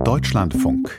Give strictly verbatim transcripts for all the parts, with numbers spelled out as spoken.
Deutschlandfunk.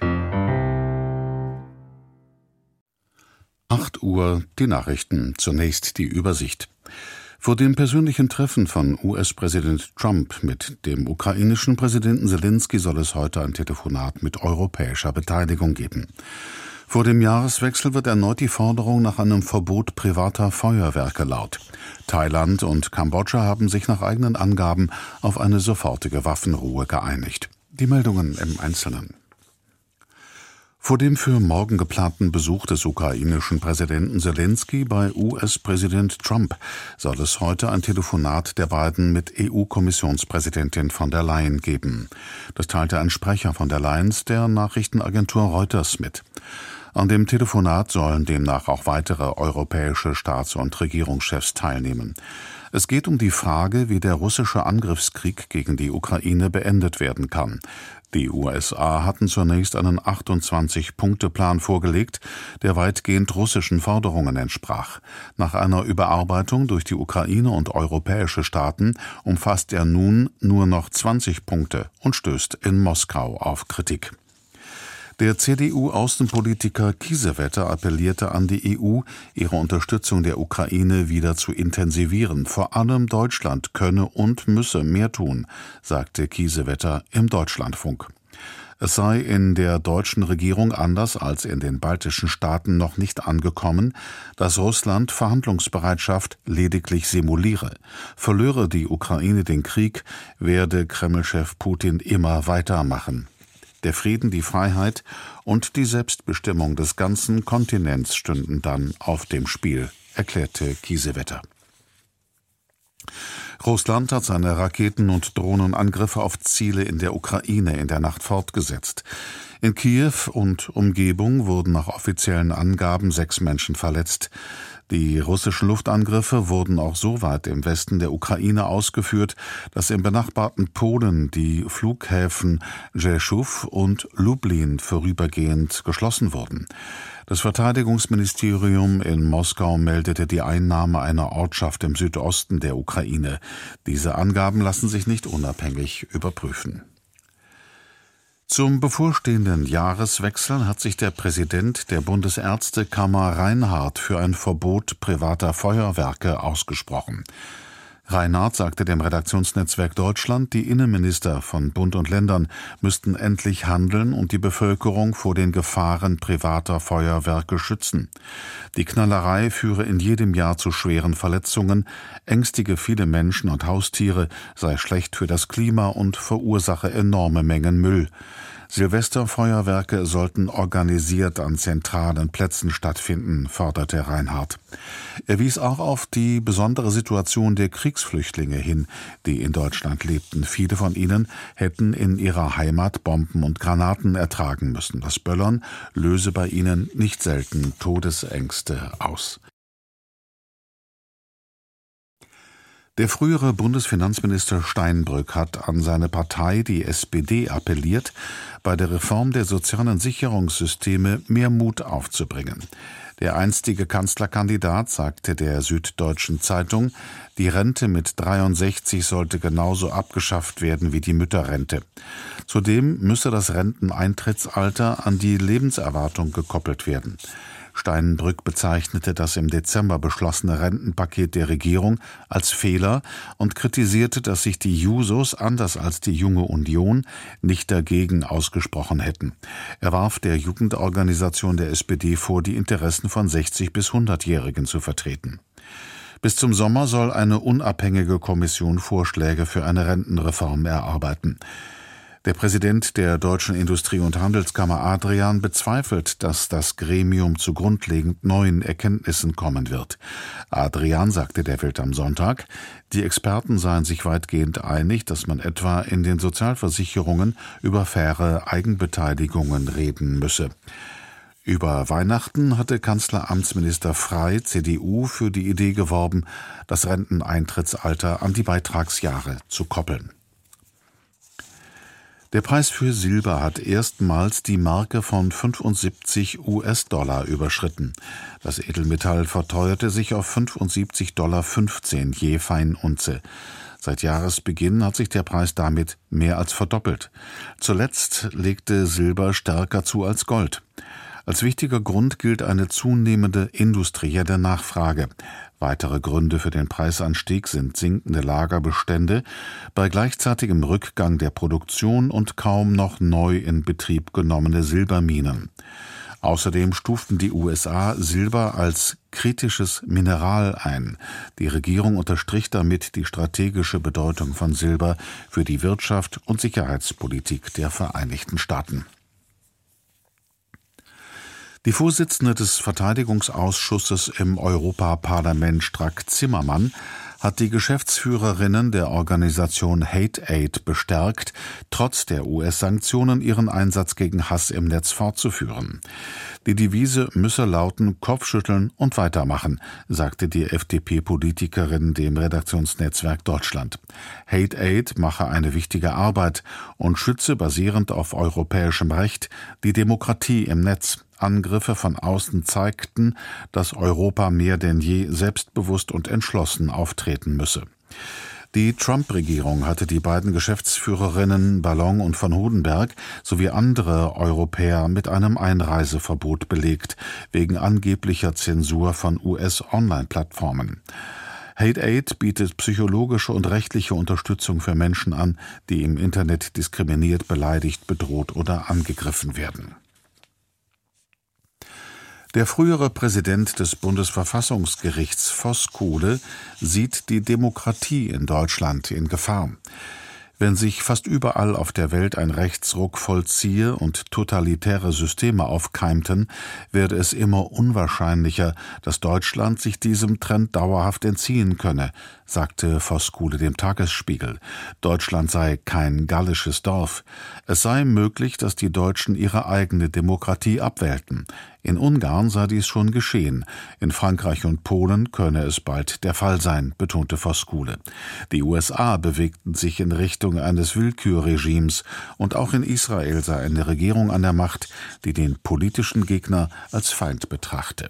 acht Uhr, die Nachrichten. Zunächst die Übersicht. Vor dem persönlichen Treffen von U S-Präsident Trump mit dem ukrainischen Präsidenten Selenskyj soll es heute ein Telefonat mit europäischer Beteiligung geben. Vor dem Jahreswechsel wird erneut die Forderung nach einem Verbot privater Feuerwerke laut. Thailand und Kambodscha haben sich nach eigenen Angaben auf eine sofortige Waffenruhe geeinigt. Die Meldungen im Einzelnen. Vor dem für morgen geplanten Besuch des ukrainischen Präsidenten Selenskyj bei U S-Präsident Trump soll es heute ein Telefonat der beiden mit E U-Kommissionspräsidentin von der Leyen geben. Das teilte ein Sprecher von der Leyen der Nachrichtenagentur Reuters mit. An dem Telefonat sollen demnach auch weitere europäische Staats- und Regierungschefs teilnehmen. Es geht um die Frage, wie der russische Angriffskrieg gegen die Ukraine beendet werden kann. Die U S A hatten zunächst einen achtundzwanzig-Punkte-Plan vorgelegt, der weitgehend russischen Forderungen entsprach. Nach einer Überarbeitung durch die Ukraine und europäische Staaten umfasst er nun nur noch zwanzig Punkte und stößt in Moskau auf Kritik. Der C D U-Außenpolitiker Kiesewetter appellierte an die E U, ihre Unterstützung der Ukraine wieder zu intensivieren. Vor allem Deutschland könne und müsse mehr tun, sagte Kiesewetter im Deutschlandfunk. Es sei in der deutschen Regierung anders als in den baltischen Staaten noch nicht angekommen, dass Russland Verhandlungsbereitschaft lediglich simuliere. Verlöre die Ukraine den Krieg, werde Kreml-Chef Putin immer weitermachen. Der Frieden, die Freiheit und die Selbstbestimmung des ganzen Kontinents stünden dann auf dem Spiel, erklärte Kiesewetter. Russland hat seine Raketen- und Drohnenangriffe auf Ziele in der Ukraine in der Nacht fortgesetzt. In Kiew und Umgebung wurden nach offiziellen Angaben sechs Menschen verletzt. Die russischen Luftangriffe wurden auch so weit im Westen der Ukraine ausgeführt, dass im benachbarten Polen die Flughäfen Rzeszów und Lublin vorübergehend geschlossen wurden. Das Verteidigungsministerium in Moskau meldete die Einnahme einer Ortschaft im Südosten der Ukraine. Diese Angaben lassen sich nicht unabhängig überprüfen. Zum bevorstehenden Jahreswechsel hat sich der Präsident der Bundesärztekammer Reinhardt für ein Verbot privater Feuerwerke ausgesprochen. Reinhardt sagte dem Redaktionsnetzwerk Deutschland, die Innenminister von Bund und Ländern müssten endlich handeln und die Bevölkerung vor den Gefahren privater Feuerwerke schützen. Die Knallerei führe in jedem Jahr zu schweren Verletzungen, ängstige viele Menschen und Haustiere, sei schlecht für das Klima und verursache enorme Mengen Müll. Silvesterfeuerwerke sollten organisiert an zentralen Plätzen stattfinden, forderte Reinhardt. Er wies auch auf die besondere Situation der Kriegsflüchtlinge hin, die in Deutschland lebten. Viele von ihnen hätten in ihrer Heimat Bomben und Granaten ertragen müssen. Das Böllern löse bei ihnen nicht selten Todesängste aus. Der frühere Bundesfinanzminister Steinbrück hat an seine Partei, die S P D, appelliert, bei der Reform der sozialen Sicherungssysteme mehr Mut aufzubringen. Der einstige Kanzlerkandidat sagte der Süddeutschen Zeitung, die Rente mit dreiundsechzig sollte genauso abgeschafft werden wie die Mütterrente. Zudem müsse das Renteneintrittsalter an die Lebenserwartung gekoppelt werden. Steinbrück bezeichnete das im Dezember beschlossene Rentenpaket der Regierung als Fehler und kritisierte, dass sich die Jusos, anders als die Junge Union, nicht dagegen ausgesprochen hätten. Er warf der Jugendorganisation der S P D vor, die Interessen von sechzig- bis hundertjährigen zu vertreten. Bis zum Sommer soll eine unabhängige Kommission Vorschläge für eine Rentenreform erarbeiten. Der Präsident der Deutschen Industrie- und Handelskammer Adrian bezweifelt, dass das Gremium zu grundlegend neuen Erkenntnissen kommen wird. Adrian sagte der Welt am Sonntag, die Experten seien sich weitgehend einig, dass man etwa in den Sozialversicherungen über faire Eigenbeteiligungen reden müsse. Über Weihnachten hatte Kanzleramtsminister Frey, C D U, für die Idee geworben, das Renteneintrittsalter an die Beitragsjahre zu koppeln. Der Preis für Silber hat erstmals die Marke von fünfundsiebzig US-Dollar überschritten. Das Edelmetall verteuerte sich auf fünfundsiebzig Komma fünfzehn Dollar je Feinunze. Seit Jahresbeginn hat sich der Preis damit mehr als verdoppelt. Zuletzt legte Silber stärker zu als Gold. Als wichtiger Grund gilt eine zunehmende industrielle Nachfrage. Weitere Gründe für den Preisanstieg sind sinkende Lagerbestände bei gleichzeitigem Rückgang der Produktion und kaum noch neu in Betrieb genommene Silberminen. Außerdem stuften die U S A Silber als kritisches Mineral ein. Die Regierung unterstrich damit die strategische Bedeutung von Silber für die Wirtschaft und Sicherheitspolitik der Vereinigten Staaten. Die Vorsitzende des Verteidigungsausschusses im Europaparlament, Strack-Zimmermann, hat die Geschäftsführerinnen der Organisation Hate Aid bestärkt, trotz der U S-Sanktionen ihren Einsatz gegen Hass im Netz fortzuführen. Die Devise müsse lauten: Kopfschütteln und weitermachen, sagte die F D P-Politikerin dem Redaktionsnetzwerk Deutschland. Hate Aid mache eine wichtige Arbeit und schütze basierend auf europäischem Recht die Demokratie im Netz. Angriffe von außen zeigten, dass Europa mehr denn je selbstbewusst und entschlossen auftreten müsse. Die Trump-Regierung hatte die beiden Geschäftsführerinnen Ballon und von Hodenberg sowie andere Europäer mit einem Einreiseverbot belegt, wegen angeblicher Zensur von U S-Online-Plattformen. Hate Aid bietet psychologische und rechtliche Unterstützung für Menschen an, die im Internet diskriminiert, beleidigt, bedroht oder angegriffen werden. Der frühere Präsident des Bundesverfassungsgerichts Voskuhle sieht die Demokratie in Deutschland in Gefahr. Wenn sich fast überall auf der Welt ein Rechtsruck vollziehe und totalitäre Systeme aufkeimten, werde es immer unwahrscheinlicher, dass Deutschland sich diesem Trend dauerhaft entziehen könne, sagte Voskuhle dem Tagesspiegel. Deutschland sei kein gallisches Dorf. Es sei möglich, dass die Deutschen ihre eigene Demokratie abwählten. In Ungarn sei dies schon geschehen. In Frankreich und Polen könne es bald der Fall sein, betonte Voskuhle. Die U S A bewegten sich in Richtung eines Willkürregimes und auch in Israel sei eine Regierung an der Macht, die den politischen Gegner als Feind betrachte.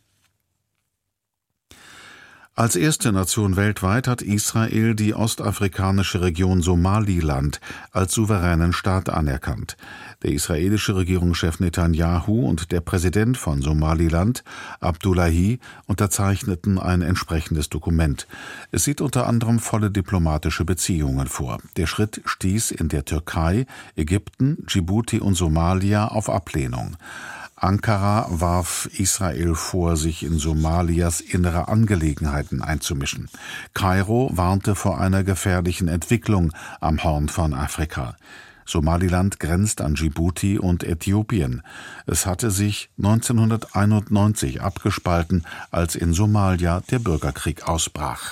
Als erste Nation weltweit hat Israel die ostafrikanische Region Somaliland als souveränen Staat anerkannt. Der israelische Regierungschef Netanyahu und der Präsident von Somaliland, Abdullahi, unterzeichneten ein entsprechendes Dokument. Es sieht unter anderem volle diplomatische Beziehungen vor. Der Schritt stieß in der Türkei, Ägypten, Djibouti und Somalia auf Ablehnung. Ankara warf Israel vor, sich in Somalias innere Angelegenheiten einzumischen. Kairo warnte vor einer gefährlichen Entwicklung am Horn von Afrika. Somaliland grenzt an Djibouti und Äthiopien. Es hatte sich neunzehnhunderteinundneunzig abgespalten, als in Somalia der Bürgerkrieg ausbrach.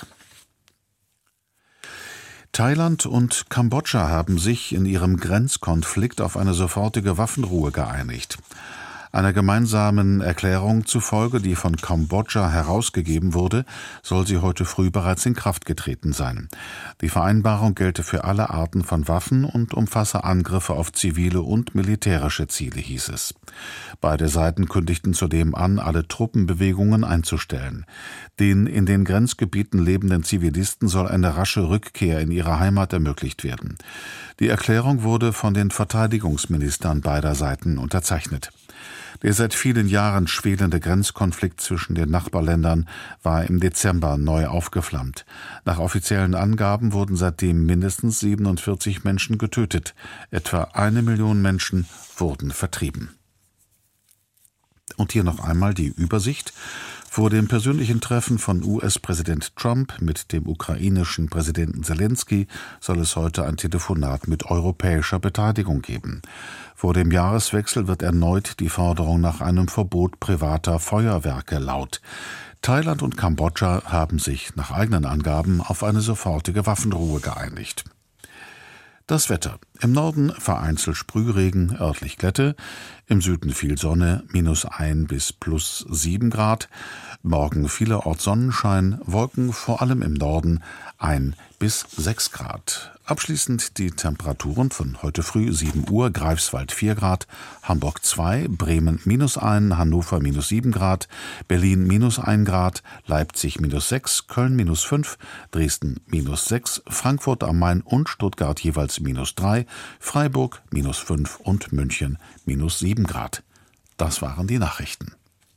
Thailand und Kambodscha haben sich in ihrem Grenzkonflikt auf eine sofortige Waffenruhe geeinigt. Einer gemeinsamen Erklärung zufolge, die von Kambodscha herausgegeben wurde, soll sie heute früh bereits in Kraft getreten sein. Die Vereinbarung gelte für alle Arten von Waffen und umfasse Angriffe auf zivile und militärische Ziele, hieß es. Beide Seiten kündigten zudem an, alle Truppenbewegungen einzustellen. Den in den Grenzgebieten lebenden Zivilisten soll eine rasche Rückkehr in ihre Heimat ermöglicht werden. Die Erklärung wurde von den Verteidigungsministern beider Seiten unterzeichnet. Der seit vielen Jahren schwelende Grenzkonflikt zwischen den Nachbarländern war im Dezember neu aufgeflammt. Nach offiziellen Angaben wurden seitdem mindestens siebenundvierzig Menschen getötet. Etwa eine Million Menschen wurden vertrieben. Und hier noch einmal die Übersicht. Vor dem persönlichen Treffen von U S-Präsident Trump mit dem ukrainischen Präsidenten Selensky soll es heute ein Telefonat mit europäischer Beteiligung geben. Vor dem Jahreswechsel wird erneut die Forderung nach einem Verbot privater Feuerwerke laut. Thailand und Kambodscha haben sich nach eigenen Angaben auf eine sofortige Waffenruhe geeinigt. Das Wetter. Im Norden vereinzelt Sprühregen, örtlich Glätte. Im Süden viel Sonne, minus ein bis plus sieben Grad. Morgen vielerorts Sonnenschein, Wolken vor allem im Norden, ein bis sechs Grad. Abschließend die Temperaturen von heute früh sieben Uhr, Greifswald vier Grad, Hamburg zwei, Bremen minus eins, Hannover minus sieben Grad, Berlin minus ein Grad, Leipzig minus sechs, Köln minus fünf, Dresden minus sechs, Frankfurt am Main und Stuttgart jeweils minus drei, Freiburg minus fünf und München minus sieben Grad. Das waren die Nachrichten.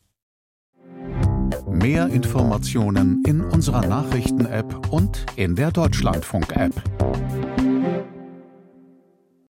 Mehr Informationen in unserer Nachrichten-App und in der Deutschlandfunk-App.